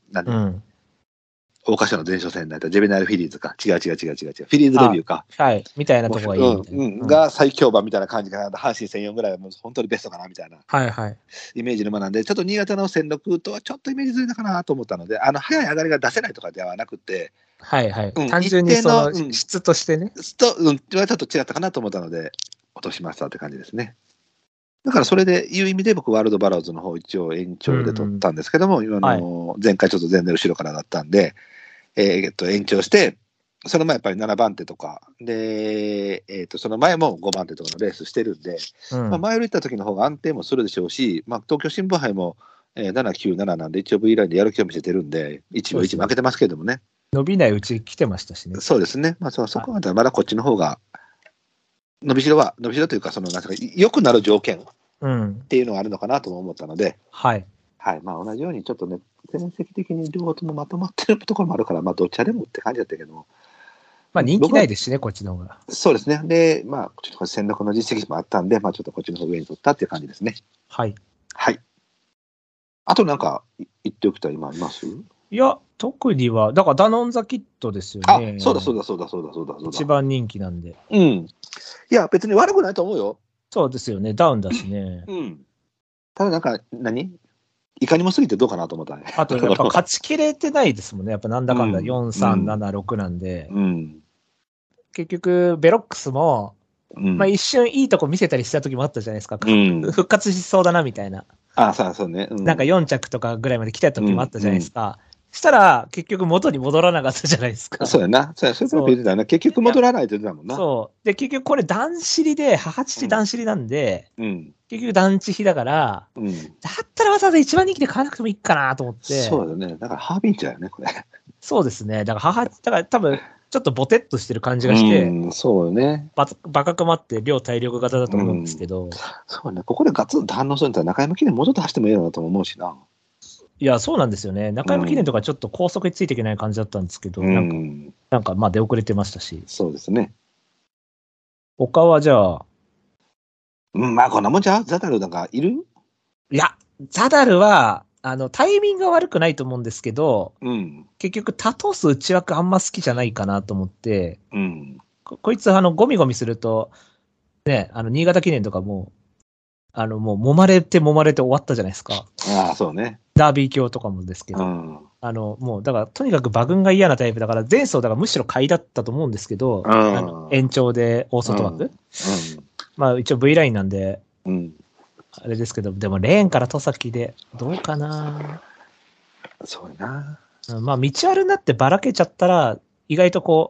桜花賞の前哨戦だったジェベナイルフィリーズか。違う。フィリーズレビューか。 はい。みたいなとこがいい。 が最強馬みたいな感じかな。阪神1004ぐらいはもう本当にベストかなみたいな。 はい。 イメージの馬なんで、ちょっと新潟の1006とはちょっとイメージずれたかなと思ったので、早い上がりが出せないとかではなくて、 はい。単純にその質としてね。 はちょっと違ったかなと思ったので、落としましたって感じですね。だからそれでいう意味で僕ワールドバローズの方一応延長で取ったんですけども、前回ちょっと全然後ろからだったんで、延長して、その前やっぱり7番手とか、で、その前も5番手とかのレースしてるんで、前より行った時の方が安定もするでしょうし、東京新聞杯も、7、9、7なんで一応 V ラインでやる気を見せてるんで、1秒1負けてますけどもね。 伸びないうち来てましたしね。 そうですね。そこまではまだこっちの方が、伸びしろというか、良くなる条件っていうのがあるのかなとも思ったので、 はい。 同じようにちょっとね、戦績的に両方ともまとまってるところもあるから、どっちでもって感じだったけども。 人気ないですしね、こっちの方が。 そうですね。で、ちょっと戦力の実績もあったんで、ちょっとこっちの方上に取ったっていう感じですね。 はい。 あとなんか言っておきたい今あります？ いや、特には、だからダノンザキットですよね。 そうだ。 一番人気なんで。 いや、別に悪くないと思うよ。 そうですよね、ダウンだしね。 ただいかにも過ぎてどうかなと思ったね。 あと、やっぱ勝ちきれてないですもんね。やっぱなんだかんだ4、3、7、6なんで。結局、ベロックスも、一瞬いいとこ見せたりした時もあったじゃないですか。復活しそうだな、みたいな。 そうね。 なんか4着とかぐらいまで来た時もあったじゃないですか。したら、結局元に戻らなかったじゃないですか。 そうやな。そういうこと言ってたな。結局戻らないって言ってたもんな。 そう。で、結局これ段尻で、母父段尻なんで、結局団地比だから、だったらわざわざ一番人気で買わなくてもいいかなと思って。 そうだね。だからハービンチャーよね、これ。 そうですね。だから多分、ちょっとボテッとしてる感じがして、 そうね。 バカくまって両体力型だと思うんですけど。 そうね。ここでガツンと反応するんだったら中山記念もうちょっと走ってもいいのなと思うしな。 いや、そうなんですよね。中山記念とかちょっと高速についていけない感じだったんですけど、なんか出遅れてましたし。 そうですね。 他はじゃあ、 こんなもんじゃザダルなんかいる？ いや、ザダルは、タイミングが悪くないと思うんですけど、結局、タトス内枠あんま好きじゃないかなと思って、こいつ、ゴミゴミすると、ね、新潟記念とかもう揉まれて終わったじゃないですか。 そうね。 ダービー卿とかもですけど、もう、だから、とにかく馬群が嫌なタイプだから、前走だからむしろ買いだったと思うんですけど、延長で大外枠。一応 V ラインなんで、あれですけど、でもレーンから戸崎で、どうかな。 そうやな。 道あるになってばらけちゃったら、意外と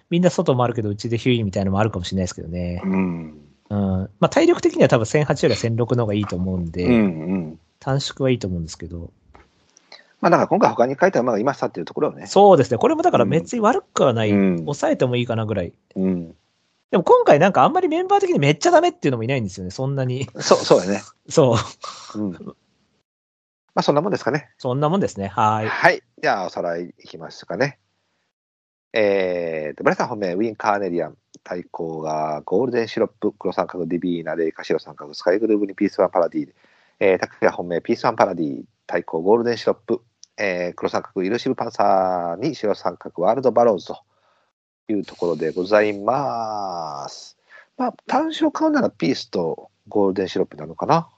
みんな外もあるけど、うちでヒューイみたいなのもあるかもしれないですけどね。 うん。 まあ体力的には多分1008よりは1006の方がいいと思うんで、 うんうん。 短縮はいいと思うんですけど。 まあだから今回他に書いた馬がいましたっていうところはね。 そうですね。これもだから別に悪くはない。 うん抑えてもいいかなぐらい。 うん。 でも今回なんかあんまりメンバー的にめっちゃダメっていうのもいないんですよね。そんなに。 そうだね。 そう。 うん。まあそんなもんですかね。 そんなもんですね。はい。 はい。じゃあおさらいいきますかね。ブラさん本命、ウィン・カーネリアン。対抗がゴールデンシロップ、黒三角ディビーナ、レイカ白三角、スカイグルーブにピースワンパラディ。拓也本命、ピースワンパラディ。対抗ゴールデンシロップ、黒三角イルシブパンサーに白三角ワールドバローズというところでございます。まあ、単勝買うならピースとゴールデンシロップなのかな。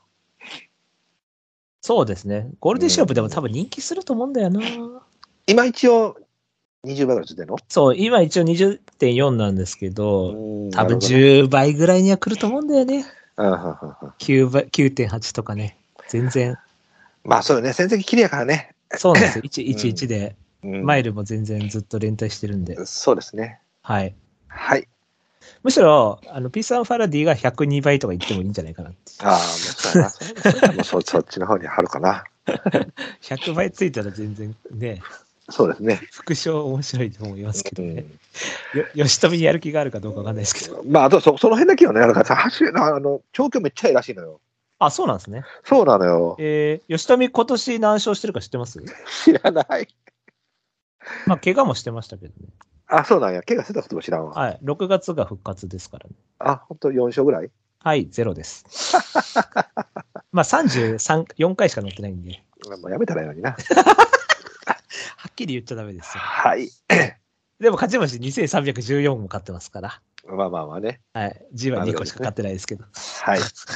そうですね。ゴールデンシロップでも多分人気すると思うんだよな。 今一応20倍ぐらいついてるの？ そう、今一応 20.4 なんですけど、多分なるほどね。 10倍ぐらいには来ると思うんだよね。 うん 9倍、9.8 とかね。全然。 まあそうよね、戦績きれいやからね。 そうなんですよ。111で、 うんマイルも全然ずっと連帯してるんで。 そうですね。 はい。 はい。 むしろ、ピース・アン・ファラディが102倍とか言ってもいいんじゃないかなって。 ああ、もうそうやな。そっちの方に貼るかな。 100倍ついたら全然ね、 そうですね。 副賞面白いと思いますけどね。 うん吉富にやる気があるかどうかわかんないですけど。 まあ、あとその辺だけはね、なんかさ、調教めっちゃいいらしいのよ。 あ、そうなんですね。 そうなのよ。 吉富今年何勝してるか知ってます？ 知らない。 まあ、怪我もしてましたけどね。 あ、そうなんや。怪我してたことも知らんわ。 はい。6月が復活ですからね。 あ、ほんと4勝ぐらい？ はい、0です。まあ、4回しか乗ってないんで。 もうやめたらいいのにな。 はっきり言っちゃダメですよ。 はい。 でも勝ち星2314も勝ってますから。 まあまあまあね。 はい。G は2個しか勝ってないですけど。 はい。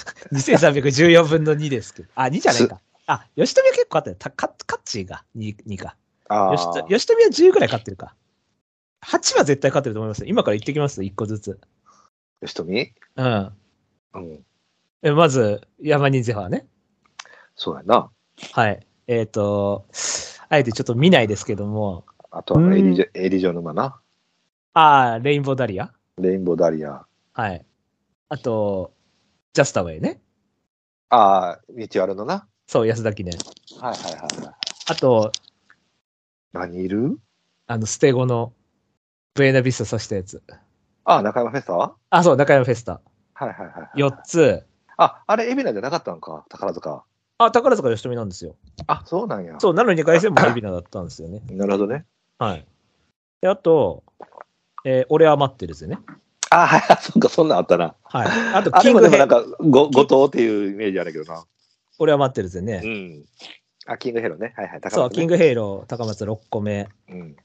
2314分の2ですけど。あ、2じゃないか。あ、吉富は結構勝ってる。カッチーが 2か。 ああ。 吉富は10ぐらい勝ってるか。8は絶対勝ってると思いますよ。今から言ってきます。1個ずつ。 吉富？ うん。 うん。 まず、山人ゼファーね。 そうやな。 はい。あえてちょっと見ないですけども。 あとはエリジョ沼な。 レインボーダリア。 レインボーダリア。 はい。あと、ジャスタウェイね。 ああ、道あるのな。 そう、安田記念。 はいはいはいはい。 あと、 何いる？ ステゴのブエナビスタさしたやつ。 ああ、中山フェスタは？ あ、そう、中山フェスタ。 はいはいはい。 4つ。 あ、あれ、海老名じゃなかったのか、宝塚。 宝塚吉富なんですよ。 あ、そうなんや。 そう、なのに凱旋も海老名だったんですよね。 なるほどね。 はい。で、あと、俺は待ってるぜね。 あ、はい、そっか、そんなんあったな。 はい。あと、 あ、 キングヘイでもなんか、後藤っていうイメージあるけどな。 俺は待ってるぜね。 うん。あ、キングヘロね。はいはい。高松ね、 そう、キングヘイロー、高松6個目。 うん。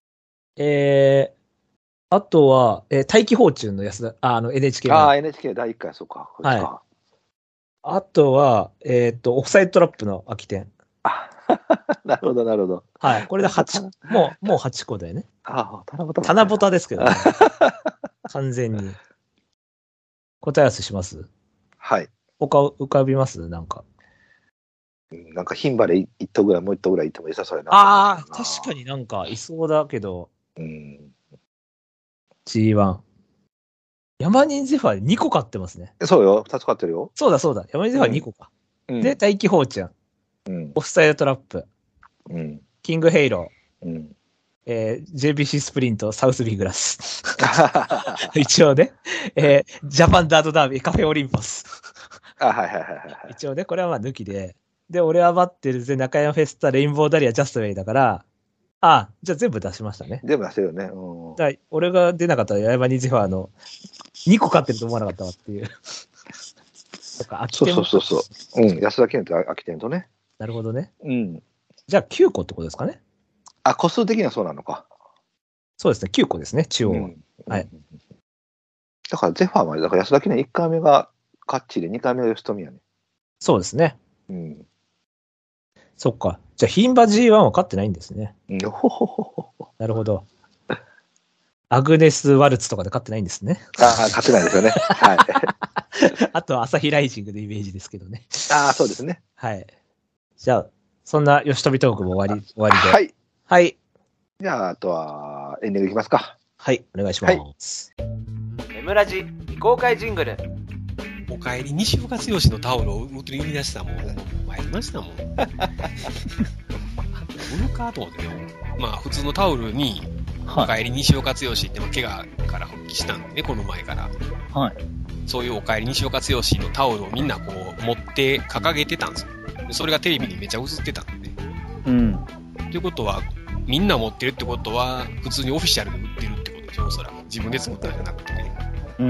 あとは、大気フォーチュンの安田、NHK の。 あ、NHK 第1回、そうか。こっちか。 はい。あとは、オフサイドトラップの空き店。 あ、なるほど、なるほど。 はい。これで8、もう8個だよね。 あ、七夕。 七夕ですけどね。完全に。答え合わせします？ はい。 他浮かびますなんか。 なんか、牝馬で1頭ぐらい、もう1頭ぐらいいても良さそうやな。 ああ、確かになんかいそうだけど。 うん。 G1。山人ゼファー2個買ってますね。 そうよ、2つ買ってるよ。 そうだ。山人ゼファー2個か。 うん、 で、大気フォーチュン。 うん、 オフサイドトラップ。 うん、 キングヘイロー。うん、 JBC スプリント、サウスビーグラス。一応ね。ジャパンダートダービー、カフェオリンポス。 あ、はいはいはいはい。 一応ね、これはまあ抜きで。で、俺は待ってるぜ、中山フェスタ、レインボーダリア、ジャストウェイだから、じゃあ全部出しましたね。 全部出してるよね。うん、 だ俺が出なかったら、山にゼファーの2個勝ってると思わなかったわっていう。とか、 そう。うん、安田健と秋天とね。 なるほどね。 うん。 じゃあ9個ってことですかね。 あ、個数的にはそうなのか。 そうですね、9個ですね、中央は。 うん、 はい。 だからゼファーは、だから安田記念1回目がカッチで2回目が吉富やね。 そうですね。 うん。 そっか。じゃあ、牝馬 G1 は勝ってないんですね。 ほほほほ。 なるほど。アグネス・ワルツとかで勝ってないんですね。 勝てないですよね。はい。 あと、朝日ライジングのイメージですけどね。 そうですね。 はい。じゃあ、そんな吉富トークも終わりで。 はい。 はい。 じゃあ、あとはエンディングいきますか。 はい、お願いします。 エムラジ未公開ジングル。 おかえり西岡剛のタオルを売り出したもん。参りましたもん。売るかと思ってね。まあ普通のタオルに、おかえり西岡剛って怪我から復帰したんでね、この前から。 はい。 そういうおかえり西岡剛のタオルをみんなこう持って掲げてたんですよ。でそれがテレビにめっちゃ映ってたんでね。 うん。 ということは、みんな持ってるってことは、普通にオフィシャルで売ってるってことでしょ、そら。自分で作ったんじゃなくてね。 うん。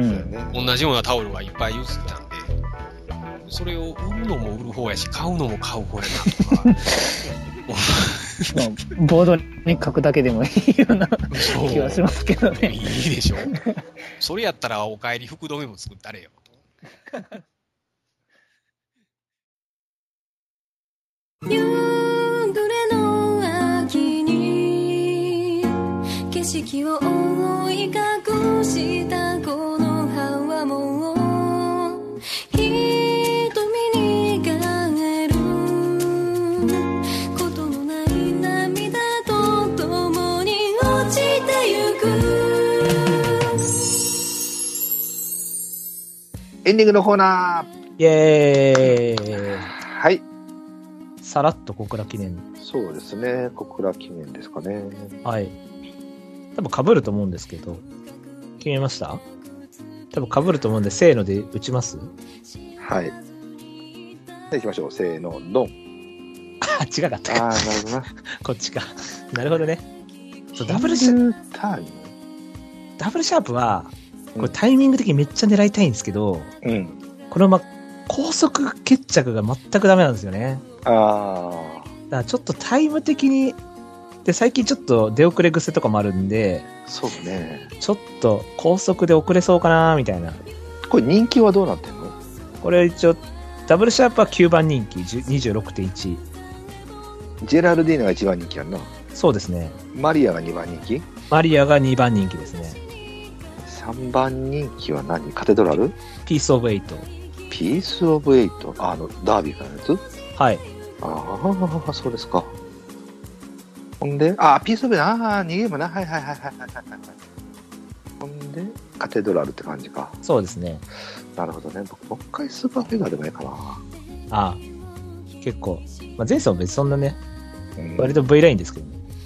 同じようなタオルがいっぱい映ってたんで、それを売るのも売る方やし、買うのも買う方やなとか。 まあ、ボードに書くだけでもいいような気はしますけどね。 いいでしょ。それやったらおかえり福留も作ったれよ。 夕暮れの秋に景色を覆い隠したこの葉はもう瞳に変えることのない涙と共に落ちてゆく。 エンディングのコーナー。 イエーイ。 はい。 さらっと小倉記念。 そうですね。小倉記念ですかね。 はい。多分被ると思うんですけど。決めました？多分被ると思うんで、せーので打ちます？ はい。じゃあ行きましょう。せーの、ドン。 あ、違かったか。 ああ、なるほどな。 こっちか。なるほどね。そう、ダブルターン。 ダブルシャープは、これタイミング的にめっちゃ狙いたいんですけど、 うん。 この高速決着が全くダメなんですよね。 ああ。 だからちょっとタイム的に、で、最近ちょっと出遅れ癖とかもあるんで、 そうね。 ちょっと高速で遅れそうかなみたいな。 これ人気はどうなってんの？ これ一応、ダブルシャープは9番人気、26.1。 ジェラルディーナが1番人気やんな。 そうですね。 マリアが2番人気？ マリアが2番人気ですね。 3番人気は何？カテドラル？ ピースオブエイト。 ピースオブエイト？ダービーからのやつ？ はい。 ああ、そうですか。ほんで、ピースオブエイト、2ゲームな。はいはいはいはいはい。ほんで、カテドラルって感じか。 そうですね。 なるほどね。僕、もう一回スーパーフェザーでもいいかな。 結構。まあ、前走は別にそんなね、割と V ラインですけどね。 うん。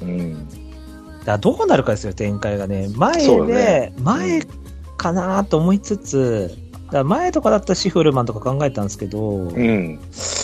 だからどうなるかですよ、展開がね。前かなと思いつつ、だから前とかだったらシフルマンとか考えたんですけど、 うん。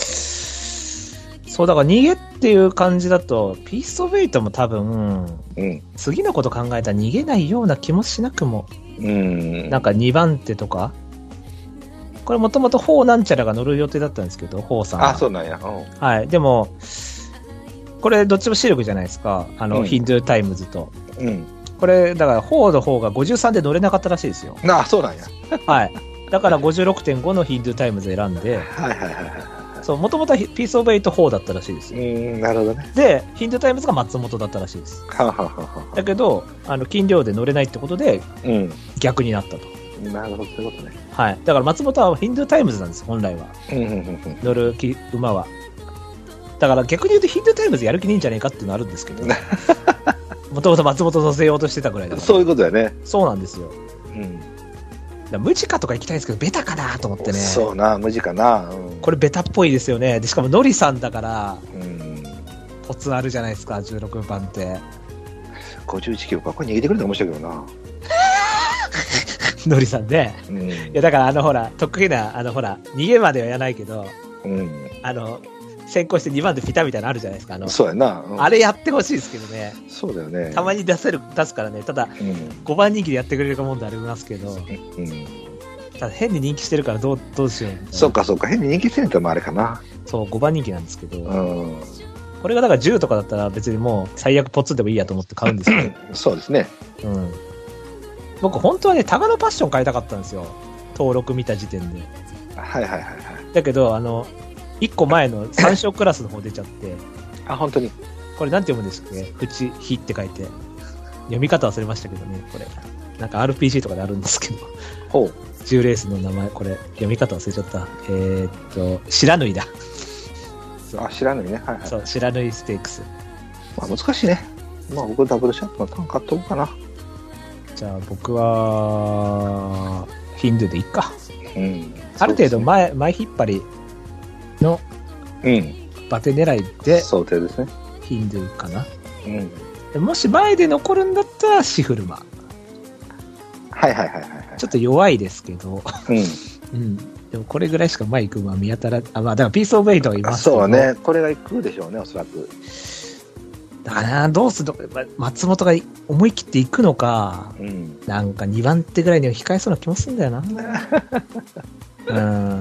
そう、だから逃げっていう感じだと、ピースオブエイトも多分、 うん、 次のこと考えたら逃げないような気もしなくも。なんか2番手とか。これもともとホーなんちゃらが乗る予定だったんですけど、ホーさんは。 そうなんや。 はい。でも、これどっちも視力じゃないですか。ヒンドゥータイムズと。 うん。 これ、だから、ホーの方が53で乗れなかったらしいですよ。 そうなんや。 はい。だから 56.5 のヒンドゥータイムズ選んで、 はいはいはいはい。 そう、もともとはピースオブエイト4だったらしいですよ。 なるほどね。 で、ヒンドゥータイムズが松本だったらしいです。だけど、金量で乗れないってことで、逆になったと。 なるほど、そういうことね。 はい。だから松本はヒンドゥータイムズなんです、本来は。乗る馬は。だから逆に言うとヒンドゥータイムズやる気ねえんじゃねえかっていうのあるんですけど、もともと松本乗せようとしてたぐらいだから。 そういうことだよね。 そうなんですよ。ムジカとか行きたいんですけど、ベタかなと思ってね。 そうな、ムジカな。 これベタっぽいですよね。で、しかもノリさんだから、ポツあるじゃないですか、16番って。 51キロか。これ逃げてくれたら面白いけどな。 ノリさんね。いや、だからほら、得意な、逃げまではやらないけど、先行して2番でピタみたいなのあるじゃないですか。 そうやな。 あれやってほしいですけどね。 そうだよね。 たまに出すからね。ただ、5番人気でやってくれるかもんでありますけど、ただ変に人気してるからどうしようみたいな。 そうか。変に人気してるともあれかな。 そう、5番人気なんですけど、これがだから10とかだったら別にもう最悪ポツでもいいやと思って買うんですけど。 そうですね。 僕本当はね、タガノパッション買いたかったんですよ。登録見た時点で。 はいはいはいはい。 だけど、1個前の参照クラスの方出ちゃって。 本当に。 これなんて読むんですかね。淵ひって書いて。読み方忘れましたけどね、これ。なんか RPG とかであるんですけど。 ほう。 10レースの名前、これ、読み方忘れちゃった。白縫いだ。 白縫いね。はいはい。 そう、白縫いステークス。 難しいね。僕ダブルシャープのターン買っとこうかな。 じゃあ僕は、ヒンドゥーでいっか。 うん。 ある程度前引っ張りのバテ狙いで、 想定ですね。 ヒンドゥーかな。 うん。 もし前で残るんだったらシフルマ。 はいはいはいはい。 ちょっと弱いですけど、 うん。 うん。でもこれぐらいしか前行く馬見当たら、まあだからピースオブエイトがいますけど。 そうね。これが行くでしょうね、おそらく。 だからな、どうするの、松本が思い切っていくのか、なんか2番手ぐらいには控えそうな気もするんだよな。うん。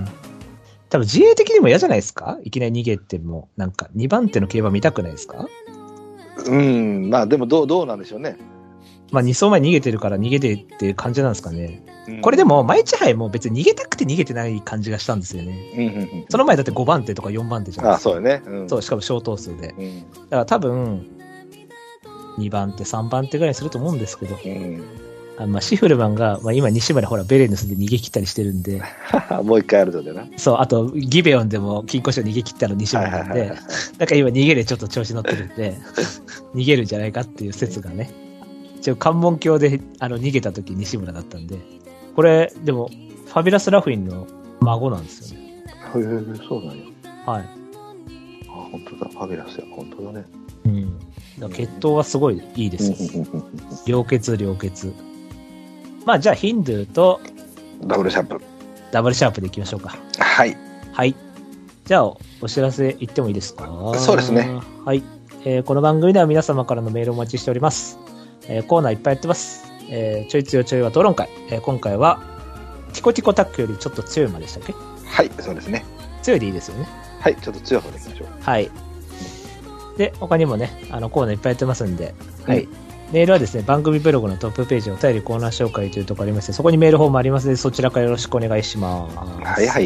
多分自衛的にも嫌じゃないですか、いきなり逃げても。なんか2番手の競馬見たくないですか。 まあでもどうなんでしょうね。 まあ2走前逃げてるから逃げてっていう感じなんですかね。これでも、毎日杯も別に逃げたくて逃げてない感じがしたんですよね。その前だって5番手とか4番手じゃないですか。 そうよね。 そう、しかも小頭数で。だから多分、2番手、3番手ぐらいすると思うんですけど、まあシフルマンが、まあ今西村ほらベレヌスで逃げ切ったりしてるんで、 もう一回やるとでな。 そう、あとギベオンでも金庫賞逃げ切ったの西村なんで、だから今逃げでちょっと調子乗ってるんで、逃げるんじゃないかっていう説がね。一応関門橋で逃げた時西村だったんで、これでもファビュラスラフィンの孫なんですよね。 そうなんや。 はい。 本当だ、ファビュラスや、本当だね。 だから血統はすごいいいですよ。良血。まあじゃあヒンドゥーとダブルシャープでいきましょうか。 はい。 はい。じゃあお知らせ言ってもいいですか。 そうですね。 はい。この番組では皆様からのメールをお待ちしております。コーナーいっぱいやってます。ちょい強ちょいは討論会。今回はティコティコタックよりちょっと強いまでしたっけ。 はい、そうですね。 強いでいいですよね。 はい、ちょっと強い方でいきましょう。 はい。で、他にもね、コーナーいっぱいやってますんで、はい。メールはですね、番組ブログのトップページお便りコーナー紹介というところありまして、そこにメールフォームありますので、そちらからよろしくお願いします。 はいはい。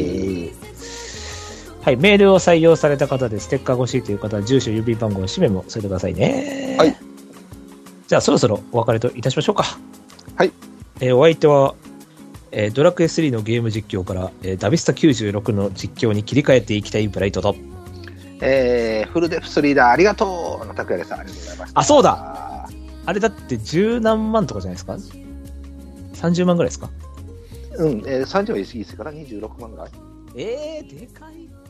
はい、メールを採用された方でステッカー欲しいという方は、住所、郵便番号、氏名も添えてくださいね。 はい。 じゃあ、そろそろお別れといたしましょうか。 はい。 お相手は、ドラクエ3のゲーム実況から、ダビスタ96の実況に切り替えていきたいブライトと、 フルデプスリーダーありがとうの拓也です。ありがとうございました。 あ、そうだ。あれだって10何万とかじゃないですか。30万ぐらいですか。 30は言い過ぎですから26万ぐらい。 でかい。